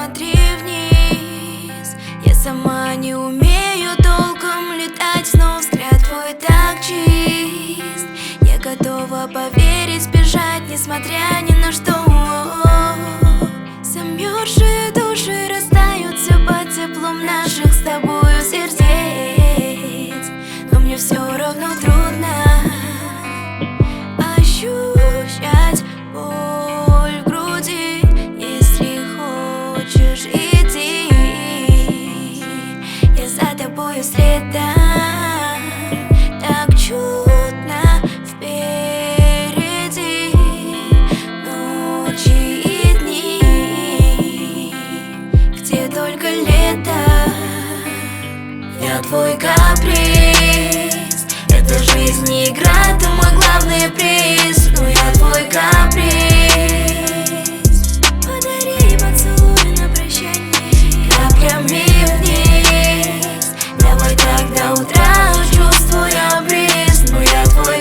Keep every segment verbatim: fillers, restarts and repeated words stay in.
смотри вниз. Я сама не умею толком летать, но взгляд твой так чист. Я готова поверить, сбежать, несмотря ни на что. Замерзшие души растаются под теплом наших с тобою сердец. Но мне все равно трудно ощущать боль в груди. Если хочешь идти, я за тобою следом. Так чудно впереди ночи и дни, где только лето. Я твой каприз, это жизнь не игра, ты мой главный приз. Но я твой каприз. Подари поцелуй на прощание каплями вниз. Давай так до утра, чувствуя бриз. Но я твой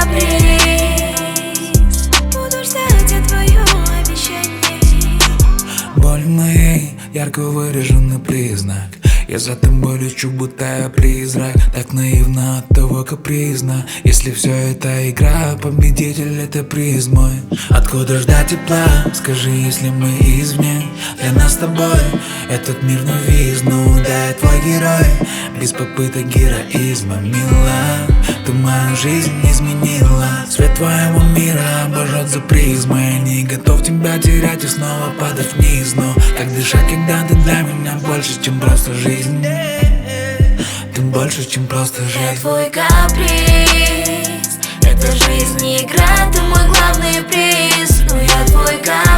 каприз. Буду ждать я твое обещание. Боль в моей ярко выраженный признак. Я за тобой лечу, будто я призрак. Так наивно, от того капризно. Если все это игра, победитель это приз мой. Откуда ждать тепла? Скажи, если мы извне. Для нас с тобой этот мир новизну. Да, я твой герой, без попыток героизма. Мила, ты мою жизнь изменила. Свет твоего мира обожжет за призмой. Не готов тебя терять и снова падать вниз. Но как дышать, когда ты для меня больше, чем просто жизнь. Ты больше, чем просто жизнь. Я твой каприз, это жизнь не игра, ты мой главный приз. Но я твой каприз.